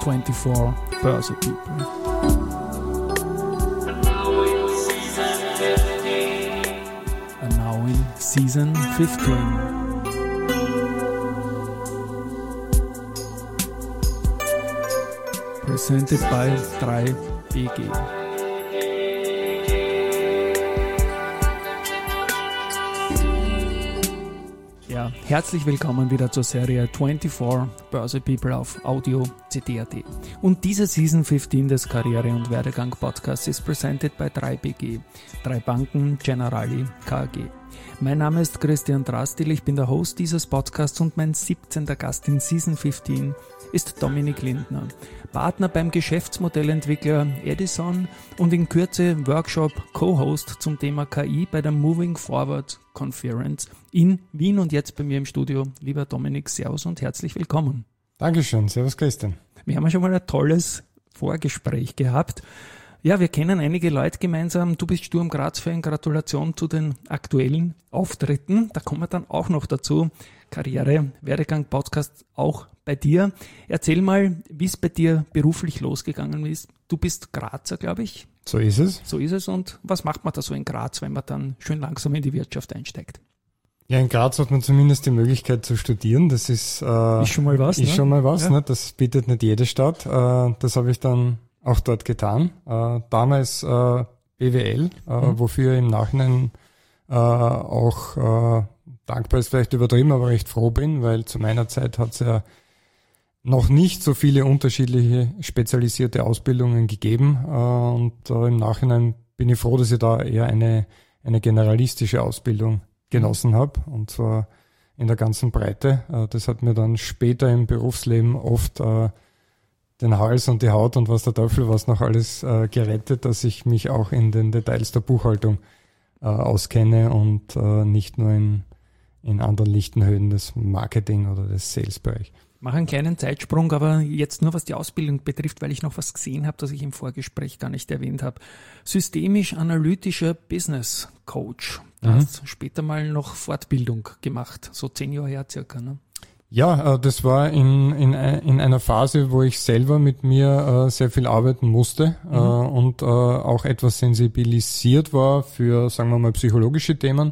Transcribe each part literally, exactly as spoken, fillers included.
twenty-four Börse People. And now in Season fifteen. Presented by drei B G. Ja, herzlich willkommen wieder zur Serie twenty-four Börse People auf Audio C D Punkt A T. Und diese Season fifteen des Karriere- und Werdegang-Podcasts ist presented by drei B G, drei Banken, Generali, K A G. Mein Name ist Christian Drastil, ich bin der Host dieses Podcasts und mein siebzehnter Gast in Season fifteen ist Dominik Lindner, Partner beim Geschäftsmodellentwickler Edison und in Kürze Workshop-Co-Host zum Thema K I bei der Moving Forward Conference in Wien und jetzt bei mir im Studio. Lieber Dominik, servus und herzlich willkommen. Dankeschön, servus Christian. Wir haben ja schon mal ein tolles Vorgespräch gehabt. Ja, wir kennen einige Leute gemeinsam. Du bist Sturm Graz-Fan. Gratulation zu den aktuellen Auftritten. Da kommen wir dann auch noch dazu. Karriere, Werdegang, Podcast auch bei dir. Erzähl mal, wie es bei dir beruflich losgegangen ist. Du bist Grazer, glaube ich. So ist es. So ist es. Und was macht man da so in Graz, wenn man dann schön langsam in die Wirtschaft einsteigt? Ja, in Graz hat man zumindest die Möglichkeit zu studieren. Das ist, äh, ist schon mal was. Ist ne? schon mal was. Ja. Ne? Das bietet nicht jede Stadt. Äh, das habe ich dann auch dort getan. Äh, damals äh, B W L, äh, mhm. wofür ich im Nachhinein äh, auch äh, dankbar ist, vielleicht übertrieben, aber recht froh bin, weil zu meiner Zeit hat es ja noch nicht so viele unterschiedliche spezialisierte Ausbildungen gegeben. Äh, und äh, im Nachhinein bin ich froh, dass ich da eher eine, eine generalistische Ausbildung genossen habe, und zwar in der ganzen Breite. Äh, das hat mir dann später im Berufsleben oft äh, den Hals und die Haut und was der Teufel was noch alles äh, gerettet, dass ich mich auch in den Details der Buchhaltung äh, auskenne und äh, nicht nur in, in anderen lichten Höhen des Marketing oder des Sales-Bereich. Mach einen kleinen Zeitsprung, aber jetzt nur was die Ausbildung betrifft, weil ich noch was gesehen habe, das ich im Vorgespräch gar nicht erwähnt habe. Systemisch-analytischer Business Coach. Da mhm. hast du später mal noch Fortbildung gemacht, so zehn Jahre her circa, ne? Ja, das war in, in, in einer Phase, wo ich selber mit mir äh, sehr viel arbeiten musste mhm. äh, und äh, auch etwas sensibilisiert war für, sagen wir mal, psychologische Themen,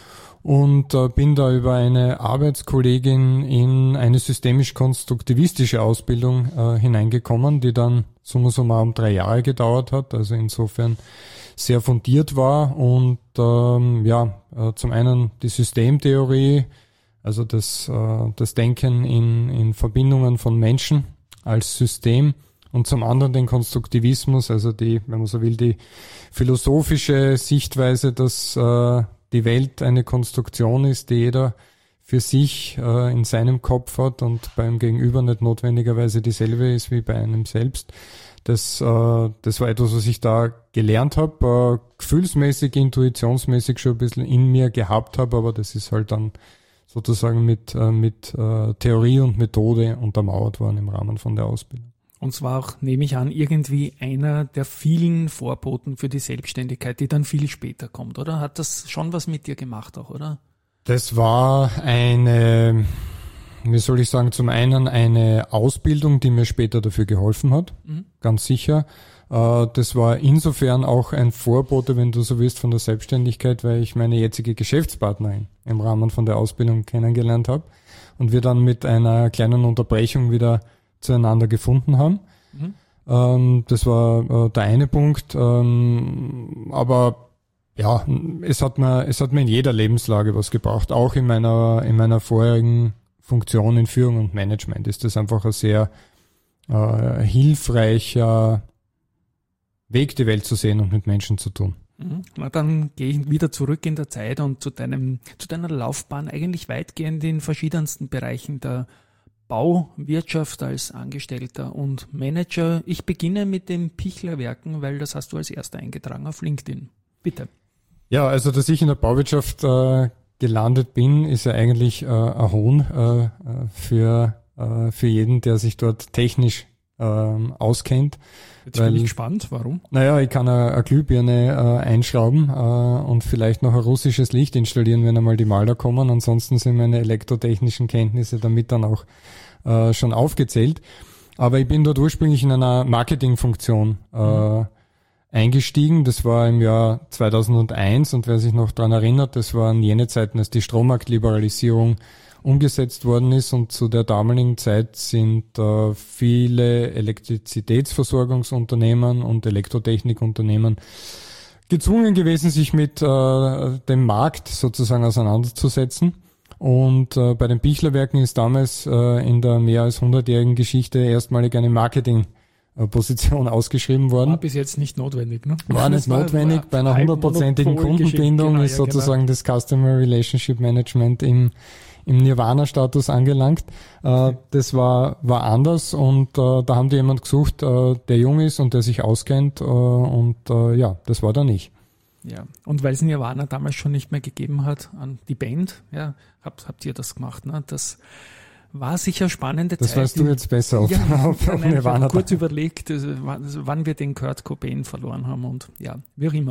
und äh, bin da über eine Arbeitskollegin in eine systemisch-konstruktivistische Ausbildung äh, hineingekommen, die dann summa summarum drei Jahre gedauert hat, also insofern sehr fundiert war und ähm, ja, äh, zum einen die Systemtheorie, also das, äh, das Denken in, in Verbindungen von Menschen als System, und zum anderen den Konstruktivismus, also die, wenn man so will, die philosophische Sichtweise, dass äh, die Welt eine Konstruktion ist, die jeder für sich äh, in seinem Kopf hat und beim Gegenüber nicht notwendigerweise dieselbe ist wie bei einem selbst. Das, äh, das war etwas, was ich da gelernt habe, äh, gefühlsmäßig, intuitionsmäßig schon ein bisschen in mir gehabt habe, aber das ist halt dann sozusagen mit, äh, mit äh, Theorie und Methode untermauert worden im Rahmen von der Ausbildung. Und zwar auch, nehme ich an, irgendwie einer der vielen Vorboten für die Selbstständigkeit, die dann viel später kommt, oder? Hat das schon was mit dir gemacht auch, oder? Das war eine, wie soll ich sagen, zum einen eine Ausbildung, die mir später dafür geholfen hat, mhm. ganz sicher. Das war insofern auch ein Vorbote, wenn du so willst, von der Selbstständigkeit, weil ich meine jetzige Geschäftspartnerin im Rahmen von der Ausbildung kennengelernt habe und wir dann mit einer kleinen Unterbrechung wieder zueinander gefunden haben. Mhm. Ähm, das war äh, der eine Punkt. Ähm, aber ja, es hat mir, es hat mir in jeder Lebenslage was gebracht. Auch in meiner, in meiner vorherigen Funktion in Führung und Management ist das einfach ein sehr äh, hilfreicher Weg, die Welt zu sehen und mit Menschen zu tun. Mhm. Na, dann gehe ich wieder zurück in der Zeit und zu deinem, zu deiner Laufbahn eigentlich weitgehend in verschiedensten Bereichen der Bauwirtschaft als Angestellter und Manager. Ich beginne mit den Pichler-Werken, weil das hast du als erster eingetragen auf LinkedIn. Bitte. Ja, also dass ich in der Bauwirtschaft äh, gelandet bin, ist ja eigentlich äh, ein Hohn äh, für, äh, für jeden, der sich dort technisch äh, auskennt. Jetzt bin ich gespannt, warum? Naja, ich kann eine, eine Glühbirne äh, einschrauben äh, und vielleicht noch ein russisches Licht installieren, wenn einmal die Maler kommen. Ansonsten sind meine elektrotechnischen Kenntnisse damit dann auch äh, schon aufgezählt. Aber ich bin dort ursprünglich in einer Marketingfunktion äh, mhm. eingestiegen. Das war im Jahr zweitausendeins und wer sich noch dran erinnert, das waren jene Zeiten, als die Strommarktliberalisierung umgesetzt worden ist und zu der damaligen Zeit sind äh, viele Elektrizitätsversorgungsunternehmen und Elektrotechnikunternehmen gezwungen gewesen, sich mit äh, dem Markt sozusagen auseinanderzusetzen. Und äh, bei den Bichlerwerken ist damals äh, in der mehr als hundertjährigen Geschichte erstmalig eine Marketingposition ausgeschrieben worden. War bis jetzt nicht notwendig, ne? War nicht war, notwendig. War bei einer hundertprozentigen Kundenbindung genau, ist sozusagen ja, genau. das Customer Relationship Management im im Nirvana-Status angelangt. Äh, das war war anders und äh, da haben die jemand gesucht, äh, der jung ist und der sich auskennt äh, und äh, ja, das war da nicht. Ja, und weil es Nirvana damals schon nicht mehr gegeben hat, an die Band, ja, habt, habt ihr das gemacht, ne? Das war sicher spannende das Zeit. Das weißt du jetzt besser auf, ja, auf, ja, auf nein, Nirvana. Ich habe kurz überlegt, wann wir den Kurt Cobain verloren haben und ja, wie auch immer.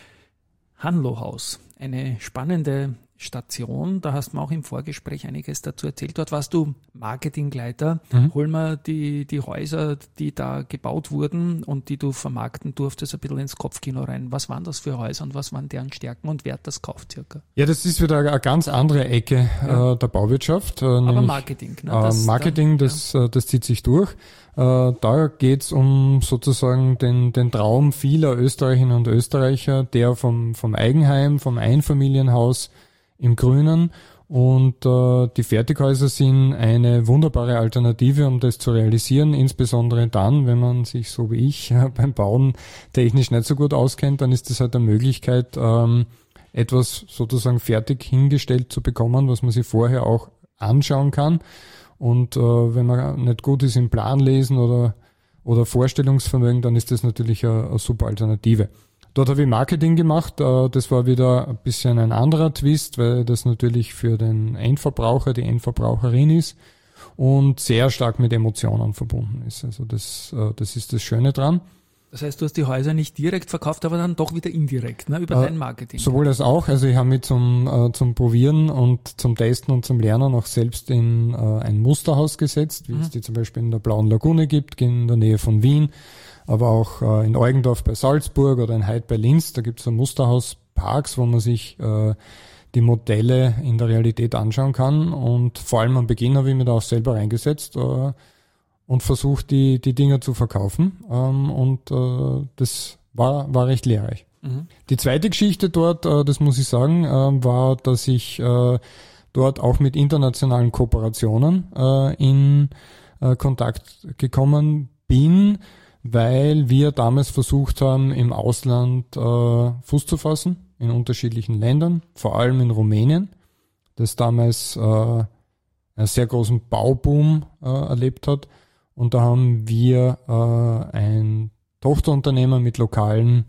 Hanlo-Haus, eine spannende Station, da hast du mir auch im Vorgespräch einiges dazu erzählt. Dort warst du Marketingleiter. Mhm. Hol mal die, die Häuser, die da gebaut wurden und die du vermarkten durftest, ein bisschen ins Kopfkino rein. Was waren das für Häuser und was waren deren Stärken und wer hat das gekauft circa? Ja, das ist wieder eine ganz andere Ecke ja. äh, der Bauwirtschaft. Äh, Aber nämlich, Marketing. Ne? Das, äh, Marketing, dann, das, ja. das zieht sich durch. Äh, da geht's um sozusagen den, den Traum vieler Österreicherinnen und Österreicher, der vom, vom Eigenheim, vom Einfamilienhaus im Grünen und äh, die Fertighäuser sind eine wunderbare Alternative, um das zu realisieren, insbesondere dann, wenn man sich so wie ich äh, beim Bauen technisch nicht so gut auskennt, dann ist das halt eine Möglichkeit, ähm, etwas sozusagen fertig hingestellt zu bekommen, was man sich vorher auch anschauen kann und äh, wenn man nicht gut ist im Plan lesen oder, oder Vorstellungsvermögen, dann ist das natürlich eine, eine super Alternative. Dort habe ich Marketing gemacht, das war wieder ein bisschen ein anderer Twist, weil das natürlich für den Endverbraucher, die Endverbraucherin ist und sehr stark mit Emotionen verbunden ist. Also das, das ist das Schöne dran. Das heißt, du hast die Häuser nicht direkt verkauft, aber dann doch wieder indirekt, ne, über äh, dein Marketing. Sowohl das auch, also ich habe mich zum, äh, zum Probieren und zum Testen und zum Lernen auch selbst in äh, ein Musterhaus gesetzt, wie mhm. es die zum Beispiel in der Blauen Lagune gibt, in der Nähe von Wien. Aber auch äh, in Eugendorf bei Salzburg oder in Heid bei Linz, da gibt es so Musterhausparks, wo man sich äh, die Modelle in der Realität anschauen kann. Und vor allem am Beginn habe ich mich da auch selber reingesetzt äh, und versucht, die die Dinger zu verkaufen. Ähm, und äh, das war war recht lehrreich. Mhm. Die zweite Geschichte dort, äh, das muss ich sagen, äh, war, dass ich äh, dort auch mit internationalen Kooperationen äh, in äh, Kontakt gekommen bin, weil wir damals versucht haben, im Ausland äh, Fuß zu fassen, in unterschiedlichen Ländern, vor allem in Rumänien, das damals äh, einen sehr großen Bauboom äh, erlebt hat. Und da haben wir äh, ein Tochterunternehmen mit lokalen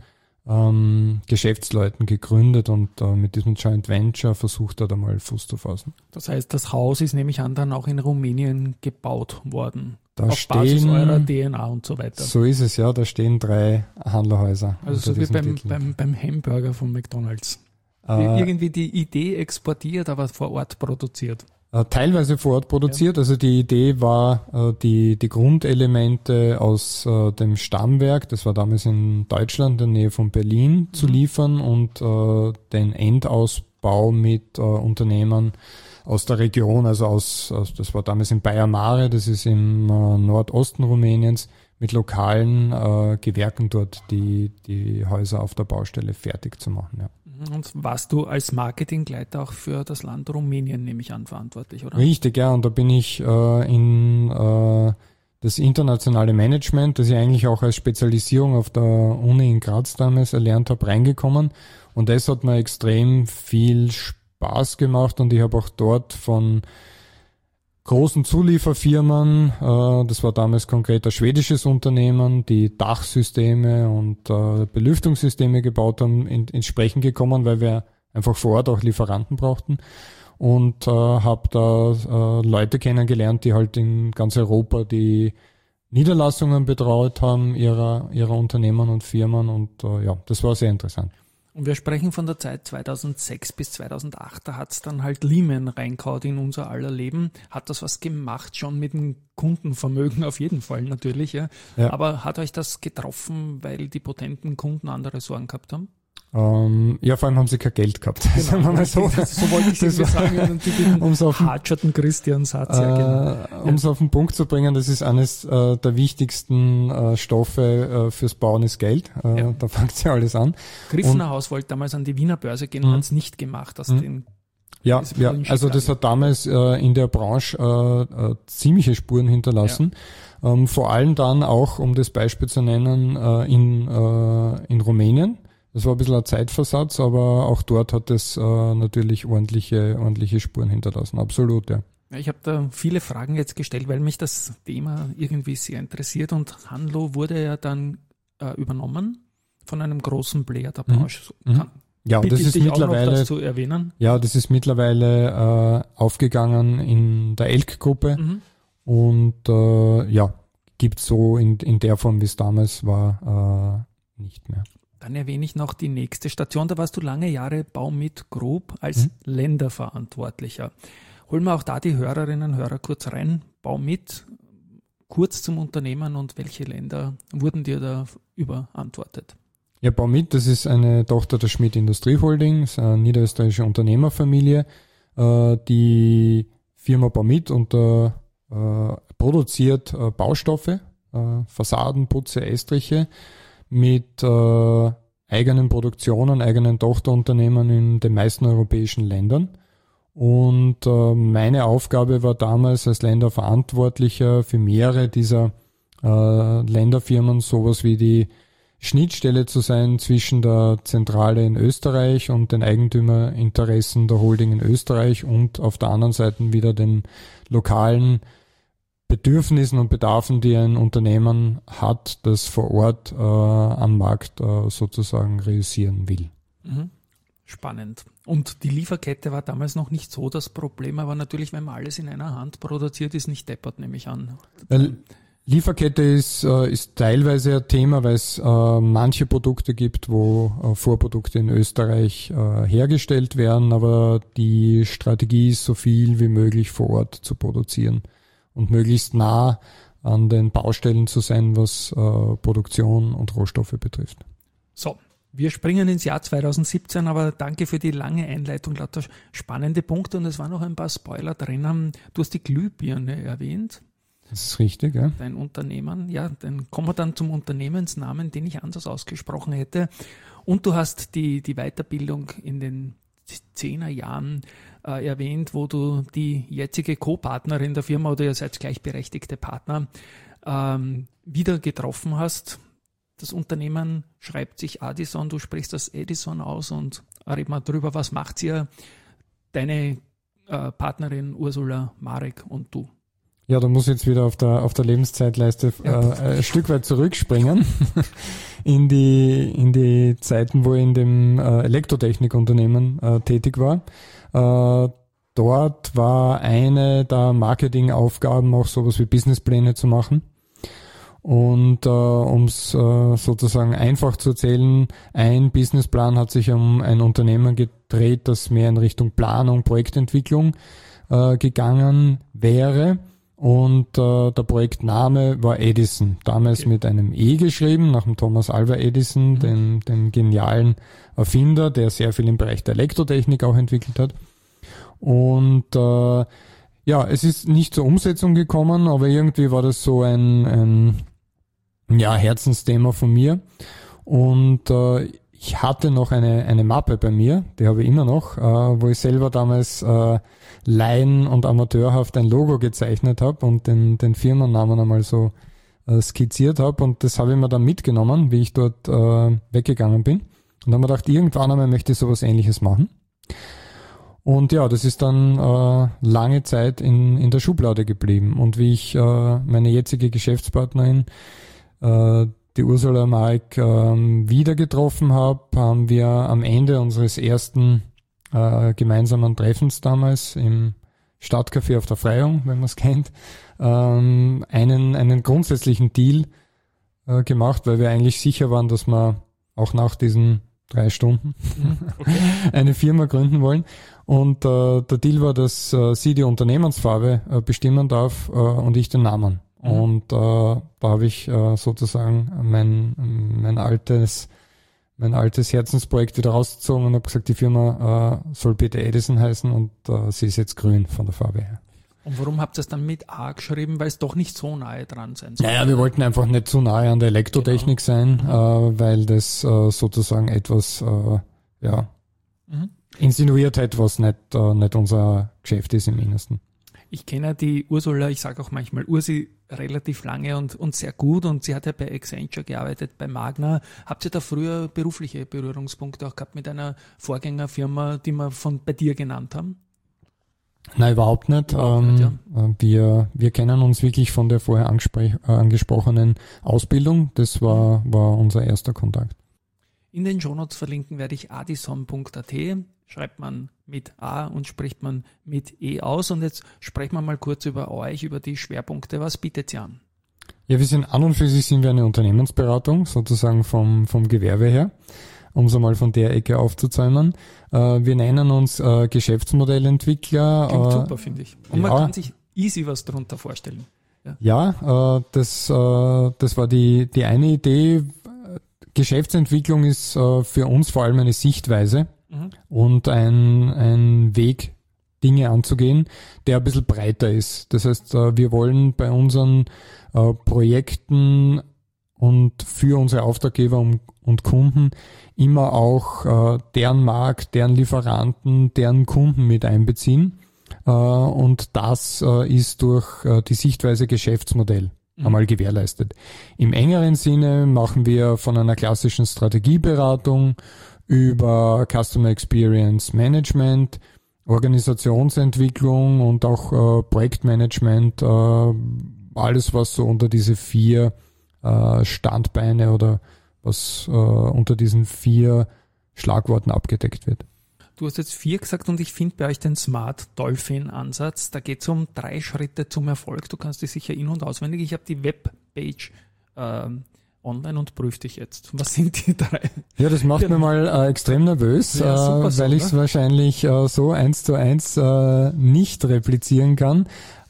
ähm, Geschäftsleuten gegründet und äh, mit diesem Joint Venture versucht er da mal Fuß zu fassen. Das heißt, das Haus ist, nehme ich an, dann auch in Rumänien gebaut worden. Da auf stehen, Basis eurer D N A und so weiter. So ist es, ja. Da stehen drei Handlerhäuser. Also so wie beim, beim, beim Hamburger von McDonald's. Äh, Irgendwie die Idee exportiert, aber vor Ort produziert. Äh, teilweise vor Ort produziert. Ja. Also die Idee war, äh, die, die Grundelemente aus äh, dem Stammwerk, das war damals in Deutschland, in der Nähe von Berlin, mhm. zu liefern und äh, den Endausbau mit äh, Unternehmern aus der Region, also aus, aus das war damals in Baia Mare, das ist im äh, Nordosten Rumäniens, mit lokalen äh, Gewerken dort die die Häuser auf der Baustelle fertig zu machen. Ja. Und warst du als Marketingleiter auch für das Land Rumänien, nehme ich an, verantwortlich, oder? Richtig, ja, und da bin ich äh, in äh, das internationale Management, das ich eigentlich auch als Spezialisierung auf der Uni in Graz damals erlernt habe, reingekommen und das hat mir extrem viel Spaß Spaß gemacht und ich habe auch dort von großen Zulieferfirmen, äh, das war damals konkret ein schwedisches Unternehmen, die Dachsysteme und äh, Belüftungssysteme gebaut haben, in, ins Sprechen gekommen, weil wir einfach vor Ort auch Lieferanten brauchten und äh, habe da äh, Leute kennengelernt, die halt in ganz Europa die Niederlassungen betreut haben ihrer ihrer Unternehmen und Firmen und äh, ja, das war sehr interessant. Und wir sprechen von der Zeit zweitausendsechs bis zweitausendacht, da hat es dann halt Lehman reingehauen in unser aller Leben. Hat das was gemacht, schon mit dem Kundenvermögen auf jeden Fall natürlich, ja. ja. Aber hat euch das getroffen, weil die potenten Kunden andere Sorgen gehabt haben? Ähm, ja, vor allem haben sie kein Geld gehabt. Genau, mal so. so wollte ich es sagen, einen typischen Hartschatten Christian-Satz. Ja, genau. Äh, um es auf den Punkt zu bringen, das ist eines äh, der wichtigsten äh, Stoffe äh, fürs Bauen ist Geld. Äh, ja. Da fängt ja alles an. Griffner Haus wollte damals an die Wiener Börse gehen, hat es nicht gemacht. Aus den ja, ja, also das hat damals äh, in der Branche äh, äh, ziemliche Spuren hinterlassen. Ja. Ähm, vor allem dann auch, um das Beispiel zu nennen, äh, in, äh, in Rumänien. Das war ein bisschen ein Zeitversatz, aber auch dort hat es äh, natürlich ordentliche, ordentliche Spuren hinterlassen. Absolut, ja. Ich habe da viele Fragen jetzt gestellt, weil mich das Thema irgendwie sehr interessiert und Hanlo wurde ja dann äh, übernommen von einem großen Player der Branche. Mhm. Kann, ja, das ist mittlerweile, auch noch das zu erwähnen. Ja, das ist mittlerweile äh, aufgegangen in der Elk-Gruppe mhm. und äh, ja, gibt so in, in der Form, wie es damals war, äh, nicht mehr. Dann erwähne ich noch die nächste Station. Da warst du lange Jahre Baumit Group als mhm. Länderverantwortlicher. Holen wir auch da die Hörerinnen und Hörer kurz rein. Baumit, kurz zum Unternehmen und welche Länder wurden dir da überantwortet? Ja, Baumit, das ist eine Tochter der Schmidt Industrie Holding, ist eine niederösterreichische Unternehmerfamilie. Die Firma Baumit unter, äh, produziert äh, Baustoffe, äh, Fassaden, Putze, Estriche, mit äh, eigenen Produktionen, eigenen Tochterunternehmen in den meisten europäischen Ländern. Und äh, meine Aufgabe war damals als Länderverantwortlicher für mehrere dieser äh, Länderfirmen sowas wie die Schnittstelle zu sein zwischen der Zentrale in Österreich und den Eigentümerinteressen der Holding in Österreich und auf der anderen Seite wieder den lokalen Bedürfnissen und Bedarfen, die ein Unternehmen hat, das vor Ort äh, am Markt äh, sozusagen realisieren will. Mhm. Spannend. Und die Lieferkette war damals noch nicht so das Problem, aber natürlich, wenn man alles in einer Hand produziert, ist nicht deppert, nehme ich an. Weil Lieferkette ist, äh, ist teilweise ein Thema, weil es äh, manche Produkte gibt, wo äh, Vorprodukte in Österreich äh, hergestellt werden, aber die Strategie ist, so viel wie möglich vor Ort zu produzieren und möglichst nah an den Baustellen zu sein, was äh, Produktion und Rohstoffe betrifft. So, wir springen ins Jahr zweitausendsiebzehn, aber danke für die lange Einleitung, lauter spannende Punkte und es waren noch ein paar Spoiler drin. Du hast die Glühbirne erwähnt. Das ist richtig, ja. Dein Unternehmen, ja, dann kommen wir dann zum Unternehmensnamen, den ich anders ausgesprochen hätte. Und du hast die, die Weiterbildung in den zehner Jahren äh, erwähnt, wo du die jetzige Co-Partnerin der Firma oder ihr seid gleichberechtigte Partner ähm, wieder getroffen hast. Das Unternehmen schreibt sich Addison, du sprichst das Edison aus und red mal drüber, was macht ihr, deine äh, Partnerin Ursula Marek und du? Ja, da muss ich jetzt wieder auf der auf der Lebenszeitleiste ja. äh, ein Stück weit zurückspringen in die in die Zeiten, wo ich in dem äh, Elektrotechnikunternehmen äh, tätig war. Äh, dort war eine der Marketingaufgaben auch sowas wie Businesspläne zu machen. Und äh, um es äh, sozusagen einfach zu erzählen, ein Businessplan hat sich um ein Unternehmen gedreht, das mehr in Richtung Planung, Projektentwicklung äh, gegangen wäre. Und äh, der Projektname war Edison, damals okay. mit einem E geschrieben, nach dem Thomas Alva Edison, mhm. dem, dem genialen Erfinder, der sehr viel im Bereich der Elektrotechnik auch entwickelt hat. Und äh, ja, es ist nicht zur Umsetzung gekommen, aber irgendwie war das so ein, ein ja, Herzensthema von mir. Und äh, ich hatte noch eine, eine Mappe bei mir, die habe ich immer noch, äh, wo ich selber damals äh, laien- und amateurhaft ein Logo gezeichnet habe und den, den Firmennamen einmal so äh, skizziert habe. Und das habe ich mir dann mitgenommen, wie ich dort äh, weggegangen bin. Und dann habe ich gedacht, irgendwann einmal möchte ich sowas Ähnliches machen. Und ja, das ist dann äh, lange Zeit in, in der Schublade geblieben. Und wie ich äh, meine jetzige Geschäftspartnerin, äh, die Ursula Marek, ähm, wieder getroffen habe, haben wir am Ende unseres ersten äh, gemeinsamen Treffens damals im Stadtcafé auf der Freiung, wenn man es kennt, ähm, einen, einen grundsätzlichen Deal äh, gemacht, weil wir eigentlich sicher waren, dass wir auch nach diesen drei Stunden Okay. eine Firma gründen wollen. Und äh, der Deal war, dass äh, sie die Unternehmensfarbe äh, bestimmen darf äh, und ich den Namen. Mhm. Und äh, da habe ich äh, sozusagen mein, mein altes mein altes Herzensprojekt wieder rausgezogen und habe gesagt, die Firma äh, soll bitte Edison heißen und äh, sie ist jetzt grün von der Farbe her. Und warum habt ihr es dann mit A geschrieben, weil es doch nicht so nahe dran sein soll? Naja, wir wollten einfach nicht zu nahe an der Elektrotechnik genau. sein, mhm. äh, weil das äh, sozusagen etwas äh, ja mhm. insinuiert hat, was nicht, äh, nicht unser Geschäft ist im Innersten. Ich kenne die Ursula, ich sage auch manchmal Ursi, relativ lange und, und sehr gut und sie hat ja bei Accenture gearbeitet, bei Magna. Habt ihr da früher berufliche Berührungspunkte auch gehabt mit einer Vorgängerfirma, die wir von bei dir genannt haben? Nein, überhaupt nicht. Überhaupt nicht ähm, ja. wir, wir kennen uns wirklich von der vorher angespr- äh, angesprochenen Ausbildung. Das war, war unser erster Kontakt. In den Shownotes verlinken werde ich adison punkt a t. Schreibt man mit A und spricht man mit E aus. Und jetzt sprechen wir mal kurz über euch, über die Schwerpunkte. Was bietet ihr an? Ja, wir sind an und für sich sind wir eine Unternehmensberatung, sozusagen vom, vom Gewerbe her, um es einmal von der Ecke aufzuzäumen. Äh, wir nennen uns äh, Geschäftsmodellentwickler. Klingt äh, super, finde ich. Und man ja, kann sich easy was darunter vorstellen. Ja, ja äh, das, äh, das war die, die eine Idee. Geschäftsentwicklung ist äh, für uns vor allem eine Sichtweise mhm. und ein, ein Weg, Dinge anzugehen, der ein bisschen breiter ist. Das heißt, äh, wir wollen bei unseren äh, Projekten und für unsere Auftraggeber und, und Kunden immer auch äh, deren Markt, deren Lieferanten, deren Kunden mit einbeziehen. Äh, und das äh, ist durch äh, die Sichtweise Geschäftsmodell einmal gewährleistet. Im engeren Sinne machen wir von einer klassischen Strategieberatung über Customer Experience Management, Organisationsentwicklung und auch äh, Projektmanagement, äh, alles was so unter diese vier äh, Standbeine oder was äh, unter diesen vier Schlagworten abgedeckt wird. Du hast jetzt vier gesagt und ich finde bei euch den Smart Dolphin Ansatz. Da geht es um drei Schritte zum Erfolg. Du kannst die sicher in- und auswendig. Ich habe die Webpage äh, online und prüfe dich jetzt. Was sind die drei? Ja, das macht genau. mir mal äh, extrem nervös, ja, super, äh, weil ich es wahrscheinlich äh, so eins zu eins äh, nicht replizieren kann.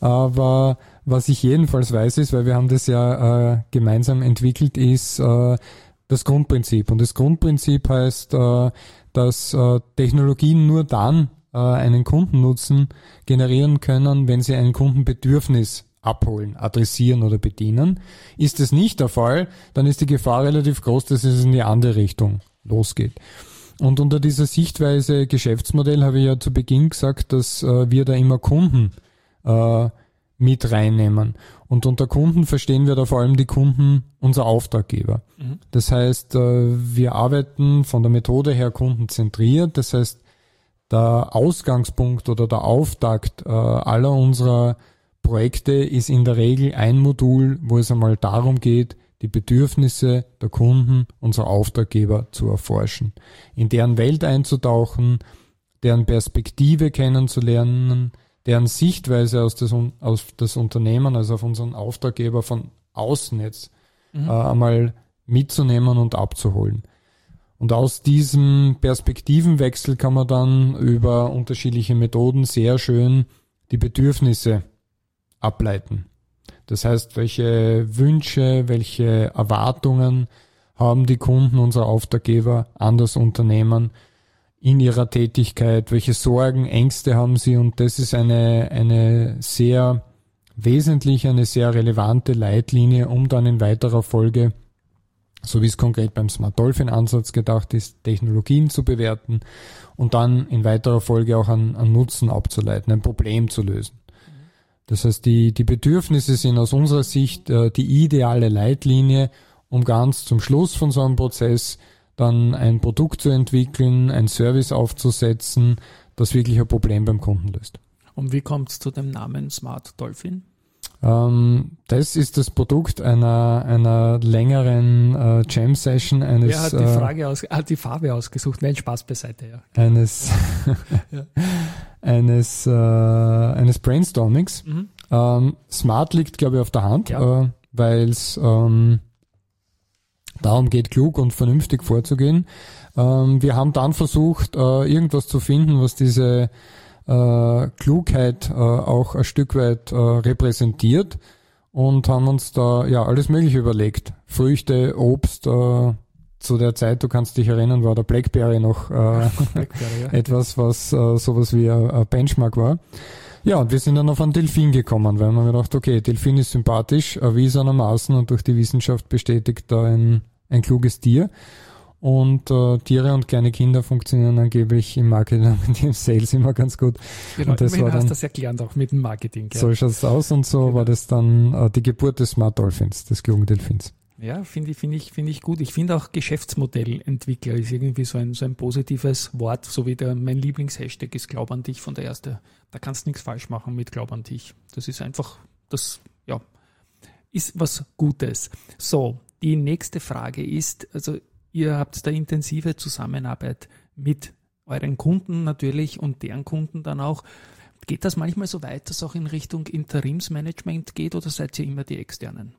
Aber was ich jedenfalls weiß ist, weil wir haben das ja äh, gemeinsam entwickelt, ist äh, das Grundprinzip. Und das Grundprinzip heißt, äh, dass äh, Technologien nur dann äh, einen Kundennutzen generieren können, wenn sie ein Kundenbedürfnis abholen, adressieren oder bedienen. Ist es nicht der Fall, dann ist die Gefahr relativ groß, dass es in die andere Richtung losgeht. Und unter dieser Sichtweise Geschäftsmodell habe ich ja zu Beginn gesagt, dass äh, wir da immer Kunden äh, mit reinnehmen. Und unter Kunden verstehen wir da vor allem die Kunden, unser Auftraggeber. Mhm. Das heißt, wir arbeiten von der Methode her kundenzentriert. Das heißt, der Ausgangspunkt oder der Auftakt aller unserer Projekte ist in der Regel ein Modul, wo es einmal darum geht, die Bedürfnisse der Kunden, unserer Auftraggeber zu erforschen, in deren Welt einzutauchen, deren Perspektive kennenzulernen, deren Sichtweise aus das, aus das Unternehmen, also auf unseren Auftraggeber von außen jetzt mhm. äh, einmal mitzunehmen und abzuholen. Und aus diesem Perspektivenwechsel kann man dann über unterschiedliche Methoden sehr schön die Bedürfnisse ableiten. Das heißt, welche Wünsche, welche Erwartungen haben die Kunden, unserer Auftraggeber an das Unternehmen in ihrer Tätigkeit, welche Sorgen, Ängste haben sie, und das ist eine, eine sehr wesentliche, eine sehr relevante Leitlinie, um dann in weiterer Folge, so wie es konkret beim Smart Dolphin Ansatz gedacht ist, Technologien zu bewerten und dann in weiterer Folge auch einen, einen Nutzen abzuleiten, ein Problem zu lösen. Das heißt, die, die Bedürfnisse sind aus unserer Sicht äh, die ideale Leitlinie, um ganz zum Schluss von so einem Prozess dann ein Produkt zu entwickeln, ein Service aufzusetzen, das wirklich ein Problem beim Kunden löst. Und wie kommt es zu dem Namen Smart Dolphin? Ähm, das ist das Produkt einer einer längeren äh, Jam-Session eines... Wer hat die, Frage aus, hat die Farbe ausgesucht? Nein, Spaß beiseite, ja. Eines, ja. eines, äh, eines Brainstormings. Mhm. Ähm, Smart liegt, glaube ich, auf der Hand, ja. äh, weil es... Ähm, darum geht, klug und vernünftig vorzugehen. Ähm, wir haben dann versucht, äh, irgendwas zu finden, was diese äh, Klugheit äh, auch ein Stück weit äh, repräsentiert und haben uns da ja alles Mögliche überlegt. Früchte, Obst, äh, zu der Zeit, du kannst dich erinnern, war der Blackberry noch äh, Blackberry, ja. etwas, was äh, sowas wie ein, ein Benchmark war. Ja, und wir sind dann auf einen Delfin gekommen, weil man gedacht, okay, Delfin ist sympathisch, erwiesenermaßen und durch die Wissenschaft bestätigt da ein, ein kluges Tier. Und äh, Tiere und kleine Kinder funktionieren angeblich im Marketing und im Sales immer ganz gut. Genau, und das immerhin war dann, hast du das erklärt, auch mit dem Marketing. Gell? So schaut's aus und so genau. War das dann äh, die Geburt des Smart Dolphins, des klugen Delfins. Ja, finde ich, finde ich, finde ich gut. Ich finde auch Geschäftsmodellentwickler ist irgendwie so ein, so ein positives Wort, so wie der, mein Lieblingshashtag ist Glaub an dich von der erste. Da kannst du nichts falsch machen mit Glaub an dich. Das ist einfach, das, ja, ist was Gutes. So, die nächste Frage ist, also ihr habt da intensive Zusammenarbeit mit euren Kunden natürlich und deren Kunden dann auch. Geht das manchmal so weit, dass auch in Richtung Interimsmanagement geht oder seid ihr immer die Externen?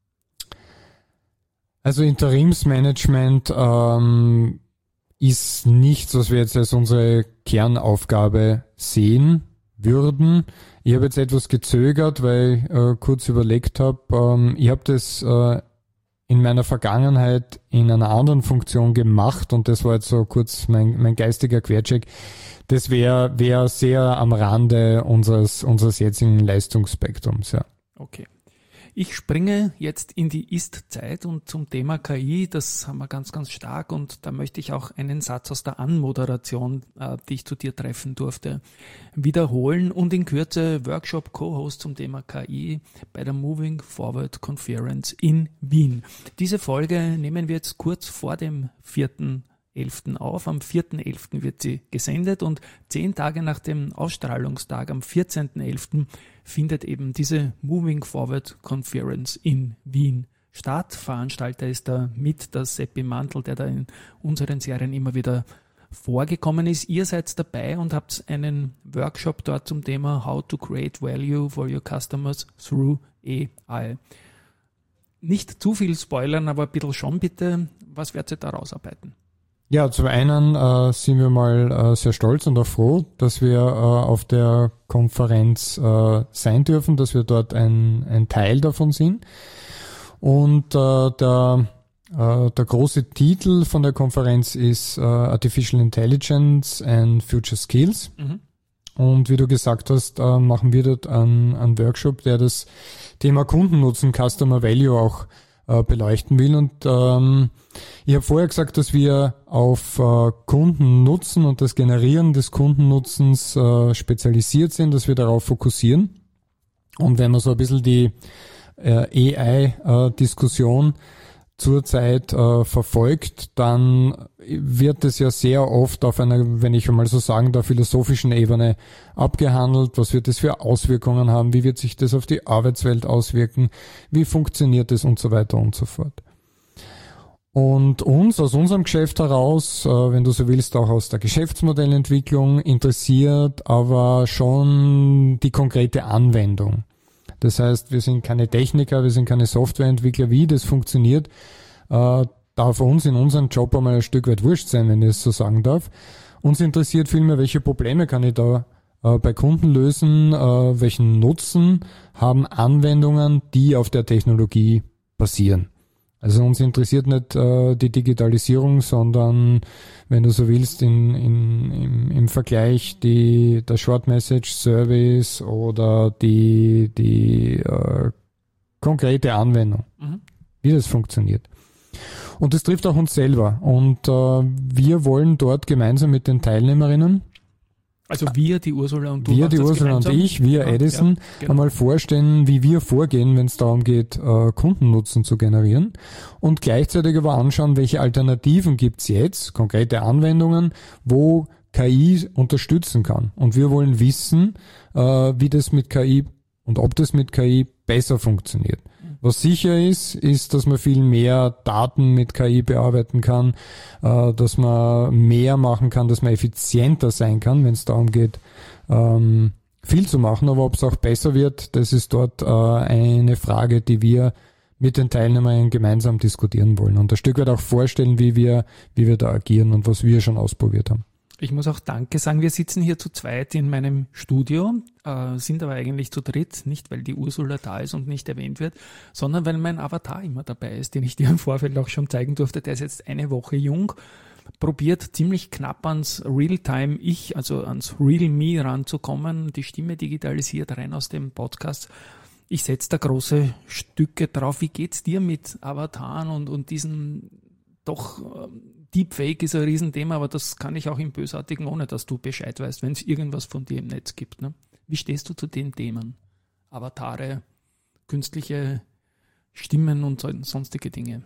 Also Interimsmanagement ähm, ist nichts, was wir jetzt als unsere Kernaufgabe sehen würden. Ich habe jetzt etwas gezögert, weil ich äh, kurz überlegt habe, ähm, ich habe das äh, in meiner Vergangenheit in einer anderen Funktion gemacht und das war jetzt so kurz mein, mein geistiger Quercheck. Das wäre wär sehr am Rande unseres, unseres jetzigen Leistungsspektrums, ja. Okay. Ich springe jetzt in die Ist-Zeit und zum Thema K I, das haben wir ganz, ganz stark und da möchte ich auch einen Satz aus der Anmoderation, äh, die ich zu dir treffen durfte, wiederholen und in Kürze Workshop-Co-Host zum Thema K I bei der Moving Forward Conference in Wien. Diese Folge nehmen wir jetzt kurz vor dem vierten elften auf. Am vierten elften wird sie gesendet und zehn Tage nach dem Ausstrahlungstag am vierzehnten elften findet eben diese Moving Forward Conference in Wien statt. Veranstalter ist da mit der Seppi Mantel, der da in unseren Serien immer wieder vorgekommen ist. Ihr seid dabei und habt einen Workshop dort zum Thema How to Create Value for Your Customers Through A I. Nicht zu viel spoilern, aber ein bisschen schon bitte. Was werdet ihr da rausarbeiten? Ja, zum einen äh, sind wir mal äh, sehr stolz und auch froh, dass wir äh, auf der Konferenz äh, sein dürfen, dass wir dort ein, ein Teil davon sind. Und äh, der, äh, der große Titel von der Konferenz ist äh, Artificial Intelligence and Future Skills. Mhm. Und wie du gesagt hast, äh, machen wir dort einen, einen Workshop, der das Thema Kundennutzen, Customer Value auch beleuchten will. Und ähm, ich habe vorher gesagt, dass wir auf äh, Kundennutzen und das Generieren des Kundennutzens äh, spezialisiert sind, dass wir darauf fokussieren. Und wenn man so ein bisschen die äh, A I-Diskussion äh, zurzeit äh, verfolgt, dann wird es ja sehr oft auf einer, wenn ich einmal so sagen darf, philosophischen Ebene abgehandelt. Was wird es für Auswirkungen haben? Wie wird sich das auf die Arbeitswelt auswirken? Wie funktioniert es und so weiter und so fort. Und uns aus unserem Geschäft heraus, äh, wenn du so willst, auch aus der Geschäftsmodellentwicklung interessiert, aber schon die konkrete Anwendung. Das heißt, wir sind keine Techniker, wir sind keine Softwareentwickler. Wie das funktioniert, äh, darf uns in unserem Job einmal ein Stück weit wurscht sein, wenn ich es so sagen darf. Uns interessiert vielmehr, welche Probleme kann ich da äh, bei Kunden lösen, äh, welchen Nutzen haben Anwendungen, die auf der Technologie basieren. Also uns interessiert nicht äh, die Digitalisierung, sondern, wenn du so willst, in, in, im, im Vergleich die, der Short Message Service oder die, die äh, konkrete Anwendung, mhm. wie das funktioniert. Und das trifft auch uns selber. Und äh, wir wollen dort gemeinsam mit den Teilnehmerinnen, also wir, die Ursula und du. Wir, die Ursula gemeinsam. Und ich, wir, ja, Edison, ja, genau. einmal vorstellen, wie wir vorgehen, wenn es darum geht, äh, Kundennutzen zu generieren. Und gleichzeitig aber anschauen, welche Alternativen gibt's jetzt, konkrete Anwendungen, wo K I unterstützen kann. Und wir wollen wissen, äh, wie das mit K I und ob das mit K I besser funktioniert. Was sicher ist, ist, dass man viel mehr Daten mit K I bearbeiten kann, äh, dass man mehr machen kann, dass man effizienter sein kann, wenn es darum geht, ähm, viel zu machen. Aber ob es auch besser wird, das ist dort äh, eine Frage, die wir mit den Teilnehmern gemeinsam diskutieren wollen und ein Stück weit auch vorstellen, wie wir, wie wir da agieren und was wir schon ausprobiert haben. Ich muss auch Danke sagen, wir sitzen hier zu zweit in meinem Studio, äh, sind aber eigentlich zu dritt, nicht weil die Ursula da ist und nicht erwähnt wird, sondern weil mein Avatar immer dabei ist, den ich dir im Vorfeld auch schon zeigen durfte. Der ist jetzt eine Woche jung, probiert ziemlich knapp ans Realtime-Ich, also ans Real-Me ranzukommen, die Stimme digitalisiert rein aus dem Podcast. Ich setze da große Stücke drauf. Wie geht's dir mit Avataren und, und diesen doch... Äh, Deepfake ist ein Riesenthema, aber das kann ich auch im Bösartigen, ohne dass du Bescheid weißt, wenn es irgendwas von dir im Netz gibt. Ne? Wie stehst du zu den Themen? Avatare, künstliche Stimmen und sonstige Dinge.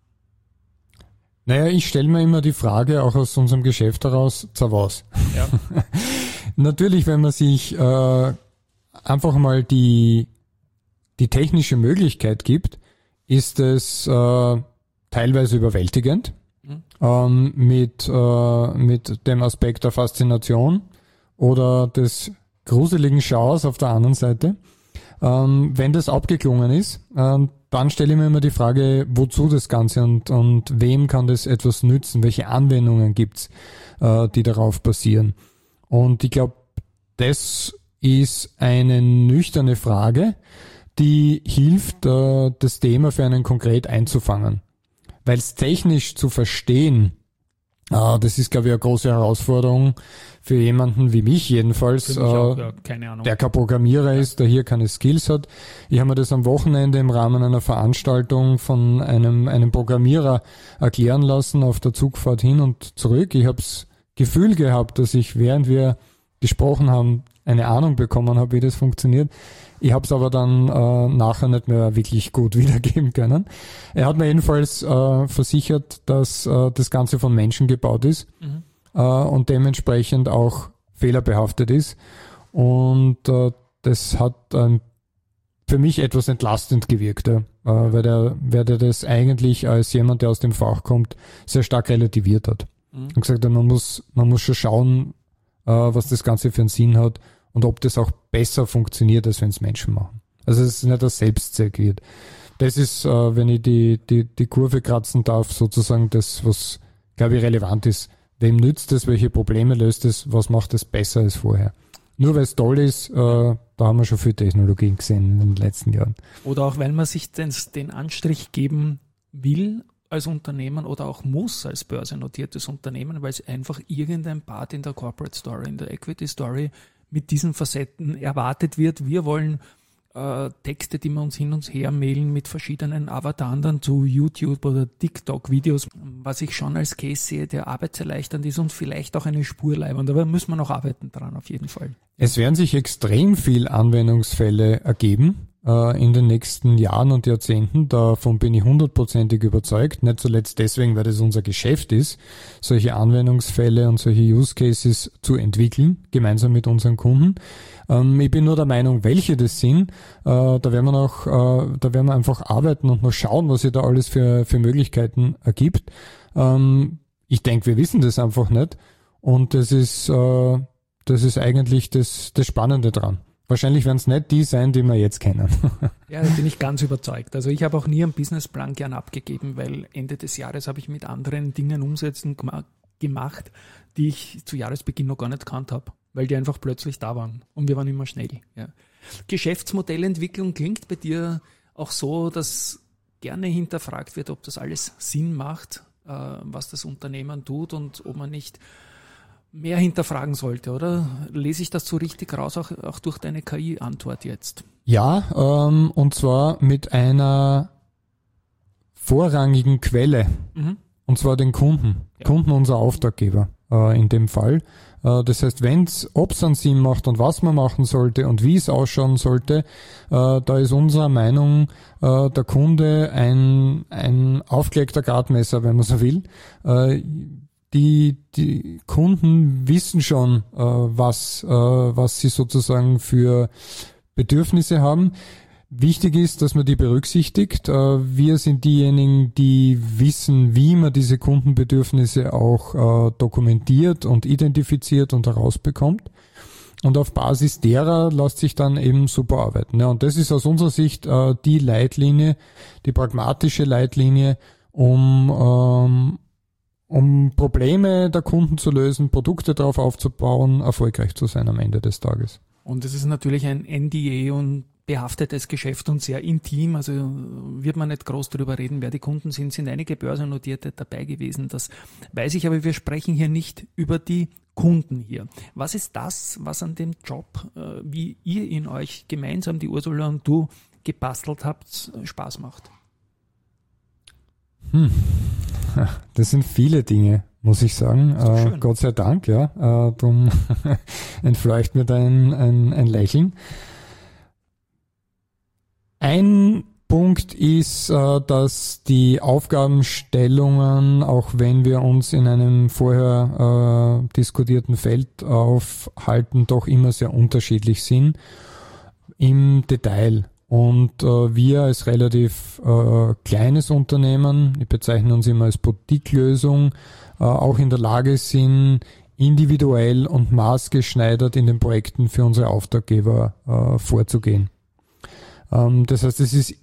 Naja, ich stelle mir immer die Frage, auch aus unserem Geschäft heraus, zu was? Ja. Natürlich, wenn man sich äh, einfach mal die, die technische Möglichkeit gibt, ist es äh, teilweise überwältigend. Ähm, mit, äh, mit dem Aspekt der Faszination oder des gruseligen Schauers auf der anderen Seite. Ähm, wenn das abgeklungen ist, äh, dann stelle ich mir immer die Frage, wozu das Ganze und, und wem kann das etwas nützen, welche Anwendungen gibt's, äh, die darauf basieren. Und ich glaube, das ist eine nüchterne Frage, die hilft, äh, das Thema für einen konkret einzufangen. Weil es technisch zu verstehen, äh, das ist, glaube ich, eine große Herausforderung für jemanden wie mich jedenfalls, für mich auch, ja, keine Ahnung. Der kein Programmierer ja. ist, der hier keine Skills hat. Ich habe mir das am Wochenende im Rahmen einer Veranstaltung von einem, einem Programmierer erklären lassen auf der Zugfahrt hin und zurück. Ich habe das Gefühl gehabt, dass ich, während wir gesprochen haben, eine Ahnung bekommen habe, wie das funktioniert. Ich habe es aber dann äh, nachher nicht mehr wirklich gut wiedergeben können. Er hat mir jedenfalls äh, versichert, dass äh, das Ganze von Menschen gebaut ist mhm. äh, und dementsprechend auch fehlerbehaftet ist. Und äh, das hat äh, für mich etwas entlastend gewirkt, ja, äh, weil, der, weil der das eigentlich als jemand, der aus dem Fach kommt, sehr stark relativiert hat. Mhm. Und gesagt hat, man muss, man muss schon schauen, äh, was das Ganze für einen Sinn hat. Und ob das auch besser funktioniert, als wenn es Menschen machen. Also es ist nicht ein Selbstzweck wird. Das ist, äh, wenn ich die, die, die Kurve kratzen darf, sozusagen das, was, glaube ich, relevant ist. Wem nützt es, welche Probleme löst es, was macht es besser als vorher? Nur weil es toll ist, äh, da haben wir schon viel Technologien gesehen in den letzten Jahren. Oder auch, weil man sich den, den Anstrich geben will als Unternehmen oder auch muss als börsennotiertes Unternehmen, weil es einfach irgendein Part in der Corporate Story, in der Equity Story mit diesen Facetten erwartet wird. Wir wollen äh, Texte, die wir uns hin und her mailen mit verschiedenen Avataren dann zu YouTube oder TikTok-Videos, was ich schon als Case sehe, der arbeitserleichternd ist und vielleicht auch eine Spur leibend. Aber müssen wir noch arbeiten dran, auf jeden Fall. Es werden sich extrem viel Anwendungsfälle ergeben äh, in den nächsten Jahren und Jahrzehnten. Davon bin ich hundertprozentig überzeugt. Nicht zuletzt deswegen, weil das unser Geschäft ist, solche Anwendungsfälle und solche Use Cases zu entwickeln, gemeinsam mit unseren Kunden. Ähm, ich bin nur der Meinung, welche das sind. Äh, da werden wir noch, äh, da werden wir einfach arbeiten und noch schauen, was sich da alles für, für Möglichkeiten ergibt. Ähm, ich denke, wir wissen das einfach nicht. Und das ist, äh, das ist eigentlich das, das Spannende dran. Wahrscheinlich werden es nicht die sein, die wir jetzt kennen. Ja, da bin ich ganz überzeugt. Also ich habe auch nie einen Businessplan gern abgegeben, weil Ende des Jahres habe ich mit anderen Dingen umsetzen gemacht, die ich zu Jahresbeginn noch gar nicht gekannt habe, weil die einfach plötzlich da waren und wir waren immer schnell. Ja. Geschäftsmodellentwicklung klingt bei dir auch so, dass gerne hinterfragt wird, ob das alles Sinn macht, äh, was das Unternehmen tut und ob man nicht mehr hinterfragen sollte, oder? Lese ich das so richtig raus, auch, auch durch deine K I-Antwort jetzt? Ja, ähm, und zwar mit einer vorrangigen Quelle, mhm. und zwar den Kunden. Ja. Kunden unser Auftraggeber äh, in dem Fall. Äh, das heißt, wenn's, ob es einen Sinn macht und was man machen sollte und wie es ausschauen sollte, äh, da ist unserer Meinung äh, der Kunde ein, ein aufgelegter Gradmesser, wenn man so will. Äh, Die, die Kunden wissen schon, äh, was, äh, was sie sozusagen für Bedürfnisse haben. Wichtig ist, dass man die berücksichtigt. Äh, wir sind diejenigen, die wissen, wie man diese Kundenbedürfnisse auch äh, dokumentiert und identifiziert und herausbekommt. und auf Basis derer lässt sich dann eben super arbeiten. Ja, und das ist aus unserer Sicht äh, die Leitlinie, die pragmatische Leitlinie, um ähm, um Probleme der Kunden zu lösen, Produkte darauf aufzubauen, erfolgreich zu sein am Ende des Tages. Und es ist natürlich ein N D A und behaftetes Geschäft und sehr intim, also wird man nicht groß darüber reden, wer die Kunden sind, sind einige Börsennotierte dabei gewesen, das weiß ich, aber wir sprechen hier nicht über die Kunden hier. Was ist das, was an dem Job, wie ihr ihn euch gemeinsam, die Ursula und du, gebastelt habt, Spaß macht? Hm. Das sind viele Dinge, muss ich sagen. Äh, Gott sei Dank, ja. Äh, darum entfleucht mir da ein, ein, ein Lächeln. Ein Punkt ist, äh, dass die Aufgabenstellungen, auch wenn wir uns in einem vorher äh, diskutierten Feld aufhalten, doch immer sehr unterschiedlich sind im Detail. Und äh, wir als relativ äh, kleines Unternehmen, ich bezeichne uns immer als Boutique-Lösung, äh, auch in der Lage sind, individuell und maßgeschneidert in den Projekten für unsere Auftraggeber äh, vorzugehen. Ähm, das heißt, es ist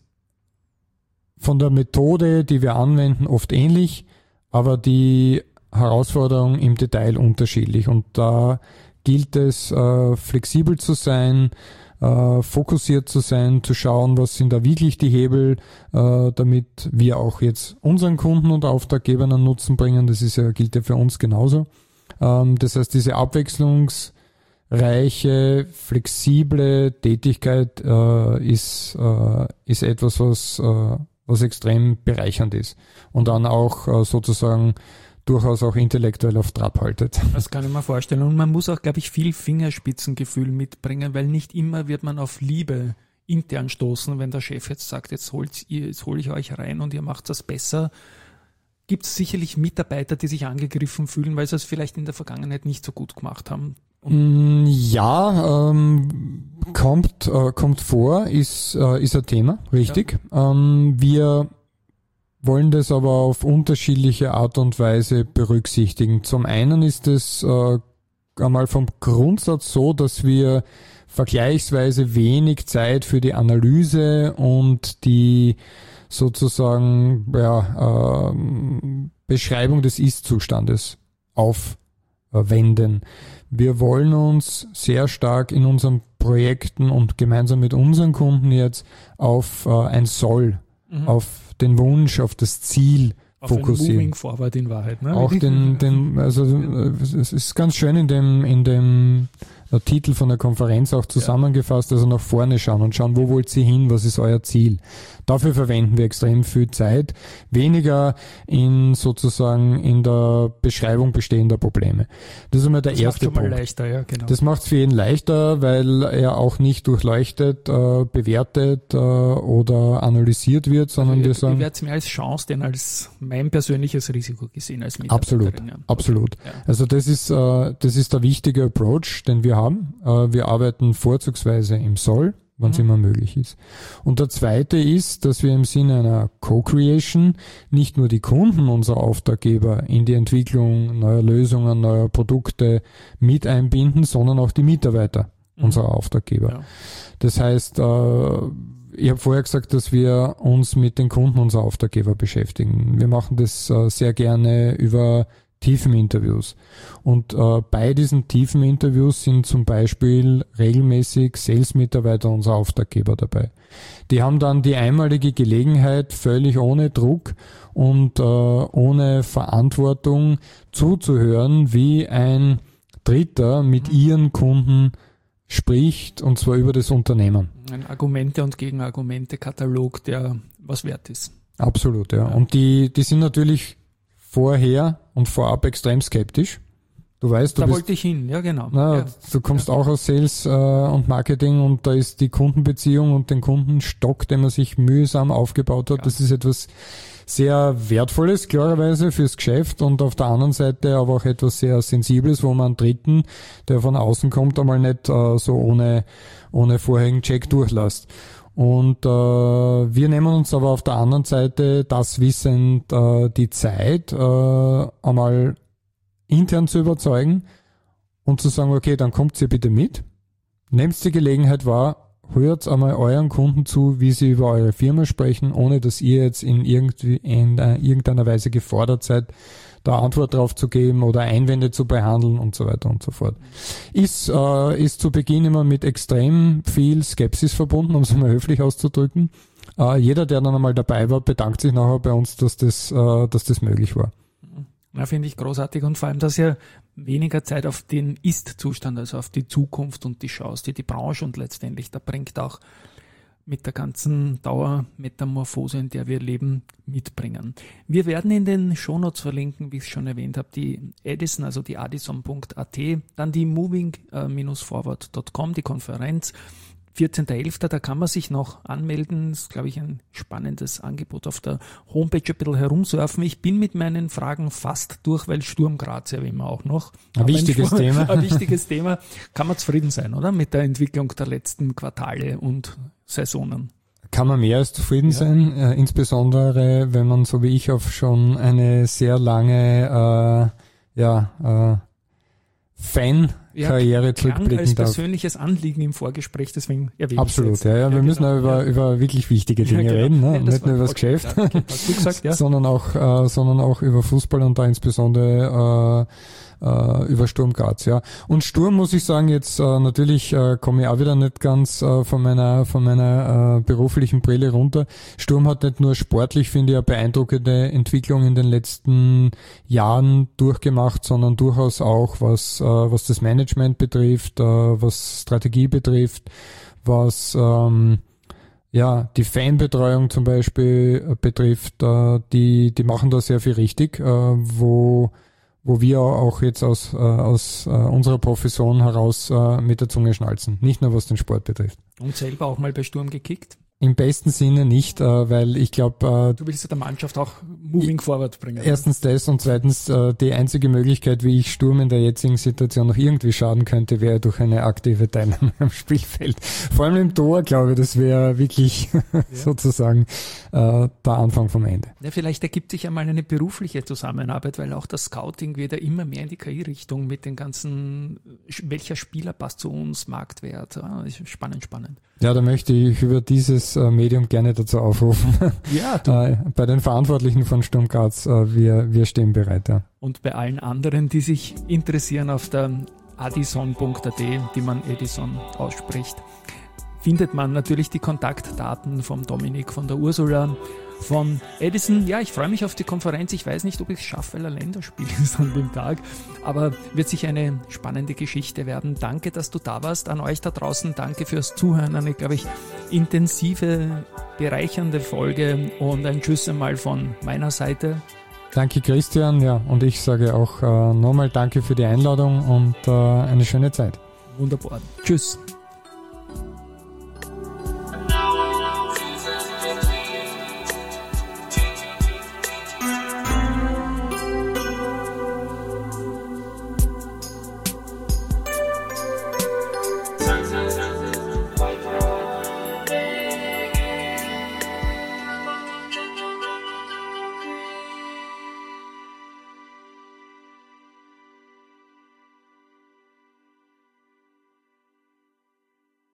von der Methode, die wir anwenden, oft ähnlich, aber die Herausforderung im Detail unterschiedlich. Und da gilt es, äh, flexibel zu sein, fokussiert zu sein, zu schauen, was sind da wirklich die Hebel, äh, damit wir auch jetzt unseren Kunden und Auftraggebern einen Nutzen bringen. Das ist ja, gilt ja für uns genauso. Ähm, das heißt, diese abwechslungsreiche, flexible Tätigkeit äh, ist, äh, ist etwas, was, äh, was extrem bereichernd ist und dann auch äh, sozusagen durchaus auch intellektuell auf Trab haltet. Das kann ich mir vorstellen. Und man muss auch, glaube ich, viel Fingerspitzengefühl mitbringen, weil nicht immer wird man auf Liebe intern stoßen, wenn der Chef jetzt sagt, jetzt holt ihr, jetzt hole ich euch rein und ihr macht das besser. Gibt es sicherlich Mitarbeiter, die sich angegriffen fühlen, weil sie es vielleicht in der Vergangenheit nicht so gut gemacht haben? Und ja, ähm, kommt, äh, kommt vor, ist, äh, ist ein Thema, richtig. Ja. Ähm, wir wollen das aber auf unterschiedliche Art und Weise berücksichtigen. Zum einen ist es äh, einmal vom Grundsatz so, dass wir vergleichsweise wenig Zeit für die Analyse und die sozusagen ja, äh, Beschreibung des Ist-Zustandes aufwenden. Wir wollen uns sehr stark in unseren Projekten und gemeinsam mit unseren Kunden jetzt auf äh, ein Soll, mhm. auf den Wunsch, auf das Ziel auf fokussieren. Moving forward in Wahrheit. Ne? Auch den, den, also es ist ganz schön in dem, in dem Titel von der Konferenz auch zusammengefasst, also nach vorne schauen und schauen, wo wollt ihr hin, was ist euer Ziel. Dafür verwenden wir extrem viel Zeit, weniger in sozusagen in der Beschreibung bestehender Probleme. Das ist einmal der das erste Punkt. Punkt. Mal leichter, ja, genau. Das macht es für ihn leichter, weil er auch nicht durchleuchtet, äh, bewertet äh, oder analysiert wird, sondern also wir sagen... Ich werde es mehr als Chance, denn als mein persönliches Risiko gesehen als Mitarbeiterin. Absolut, ja. absolut. Ja. Also das ist, äh, das ist der wichtige Approach, den wir haben. Äh, wir arbeiten vorzugsweise im Soll, wann es mhm. immer möglich ist. Und der zweite ist, dass wir im Sinne einer Co-Creation nicht nur die Kunden unserer Auftraggeber in die Entwicklung neuer Lösungen, neuer Produkte mit einbinden, sondern auch die Mitarbeiter mhm. unserer Auftraggeber. Ja. Das heißt, äh, ich habe vorher gesagt, dass wir uns mit den Kunden unserer Auftraggeber beschäftigen. Wir machen das äh, sehr gerne über tiefen Interviews. Und äh, bei diesen tiefen Interviews sind zum Beispiel regelmäßig Sales-Mitarbeiter unserer Auftraggeber dabei. Die haben dann die einmalige Gelegenheit, völlig ohne Druck und äh, ohne Verantwortung zuzuhören, wie ein Dritter mit ihren Kunden spricht, und zwar über das Unternehmen. Ein Argumente- und Gegenargumente-Katalog, der was wert ist. Absolut, ja. ja. Und die, die sind natürlich vorher und vorab extrem skeptisch. Du weißt, du da bist, wollte ich hin, ja genau. Na, ja. Du kommst ja. auch aus Sales äh, und Marketing und da ist die Kundenbeziehung und den Kundenstock, den man sich mühsam aufgebaut hat, ja. das ist etwas sehr Wertvolles, klarerweise fürs Geschäft, und auf der anderen Seite aber auch etwas sehr Sensibles, wo man einen Dritten, der von außen kommt, einmal nicht äh, so ohne, ohne vorherigen Check durchlässt. Und äh, wir nehmen uns aber auf der anderen Seite, das wissend, äh, die Zeit, äh, einmal intern zu überzeugen und zu sagen, okay, dann kommt ihr bitte mit. Nehmt die Gelegenheit wahr, hört einmal euren Kunden zu, wie sie über eure Firma sprechen, ohne dass ihr jetzt in, irgendwie, in irgendeiner Weise gefordert seid, da Antwort drauf zu geben oder Einwände zu behandeln und so weiter und so fort. Ist, äh, ist zu Beginn immer mit extrem viel Skepsis verbunden, um es mal höflich auszudrücken. Äh, jeder, der dann einmal dabei war, bedankt sich nachher bei uns, dass das, äh, dass das möglich war. Na, finde ich großartig und vor allem, dass ihr weniger Zeit auf den Ist-Zustand, also auf die Zukunft und die Chance, die die Branche und letztendlich da bringt auch mit der ganzen Dauermetamorphose, in der wir leben, mitbringen. Wir werden in den Shownotes verlinken, wie ich es schon erwähnt habe, die Edison, also die addison punkt a t, dann die moving Bindestrich forward punkt com, die Konferenz, vierzehnter elfter Da kann man sich noch anmelden. Das ist, glaube ich, ein spannendes Angebot auf der Homepage, ein bisschen herumsurfen. Ich bin mit meinen Fragen fast durch, weil Sturm Graz erwähnen wir auch noch. Ein wichtiges ein, Thema. Ein wichtiges Thema. Kann man zufrieden sein, oder? Mit der Entwicklung der letzten Quartale und Saisonen. Kann man mehr als zufrieden ja. sein, äh, insbesondere wenn man so wie ich auf schon eine sehr lange äh, ja, äh, Fan-Karriere ja, zurückblicken als darf. persönliches Anliegen im Vorgespräch, deswegen erwähne ich Absolut, jetzt. ja, ja, wir ja, müssen genau, auch über, ja. über wirklich wichtige Dinge ja, genau. reden, ne? Ja, nicht nur über das Geschäft, ja, okay. Hast du gesagt, ja. sondern auch, äh, sondern auch über Fußball und da insbesondere äh, äh, über Sturm Graz, ja. Und Sturm, muss ich sagen, jetzt äh, natürlich äh, komme ich auch wieder nicht ganz äh, von meiner von meiner äh, beruflichen Brille runter. Sturm hat nicht nur sportlich, finde ich, eine beeindruckende Entwicklung in den letzten Jahren durchgemacht, sondern durchaus auch, was äh, was das Management betrifft, äh, was Strategie betrifft, was ähm, ja die Fanbetreuung zum Beispiel betrifft. Äh, die die machen da sehr viel richtig, äh, wo wo wir auch jetzt aus, äh, aus äh, unserer Profession heraus äh, mit der Zunge schnalzen. Nicht nur was den Sport betrifft. Und selber auch mal bei Sturm gekickt? Im besten Sinne nicht, äh, weil ich glaube... Äh, du willst ja der Mannschaft auch moving forward bringen. Erstens das und zweitens äh, die einzige Möglichkeit, wie ich Sturm in der jetzigen Situation noch irgendwie schaden könnte, wäre durch eine aktive Teilnahme am Spielfeld. Vor allem im Tor, glaube ich, das wäre wirklich ja. sozusagen äh, der Anfang vom Ende. Ja, vielleicht ergibt sich einmal eine berufliche Zusammenarbeit, weil auch das Scouting wieder immer mehr in die K I-Richtung mit den ganzen, welcher Spieler passt zu uns, Marktwert. Ja, spannend, spannend. Ja, da möchte ich über dieses äh, Medium gerne dazu aufrufen. Ja, äh, bei den Verantwortlichen von Sturm Graz, äh, wir, wir stehen bereit. Ja. Und bei allen anderen, die sich interessieren auf der addison punkt a t, die man Edison ausspricht, findet man natürlich die Kontaktdaten vom Dominik, von der Ursula, von Edison. Ja, ich freue mich auf die Konferenz. Ich weiß nicht, ob ich es schaffe, weil ein Länderspiel ist an dem Tag, aber wird sicher eine spannende Geschichte werden. Danke, dass du da warst. An euch da draußen, danke fürs Zuhören. Eine, glaube ich, intensive, bereichernde Folge und ein Tschüss einmal von meiner Seite. Danke, Christian. Ja, und ich sage auch äh, nochmal danke für die Einladung und äh, eine schöne Zeit. Wunderbar. Tschüss.